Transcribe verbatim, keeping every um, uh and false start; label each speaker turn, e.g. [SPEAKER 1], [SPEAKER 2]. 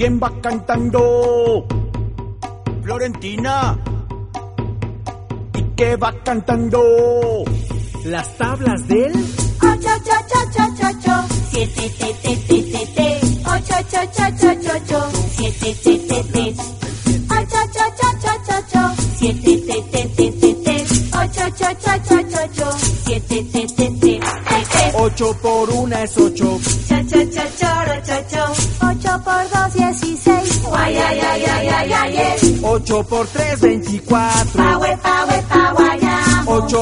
[SPEAKER 1] ¿Quién va cantando? Florentina. ¿Y qué va cantando?
[SPEAKER 2] Las tablas del
[SPEAKER 3] ocho, ocho, ocho, ocho, ocho, siete, te, te, te, te, te, ocho, ocho, ocho, ocho, ocho, siete, te, te, te, ocho, ocho, ocho, ocho, ocho, siete, te, te, te, te, te, ocho, ocho, ocho, ocho, ocho, siete, te, te, te, te, te.
[SPEAKER 1] Ocho por una es ocho.
[SPEAKER 3] Cha, cha, cha, choro, cho, cho. Ocho por dos, dieciséis. Guay, ay, ay, ay, ay, ay, ay.
[SPEAKER 1] Ocho por tres, veinticuatro.
[SPEAKER 3] Pa, we, pa, we, pa, guayamo.
[SPEAKER 1] Ocho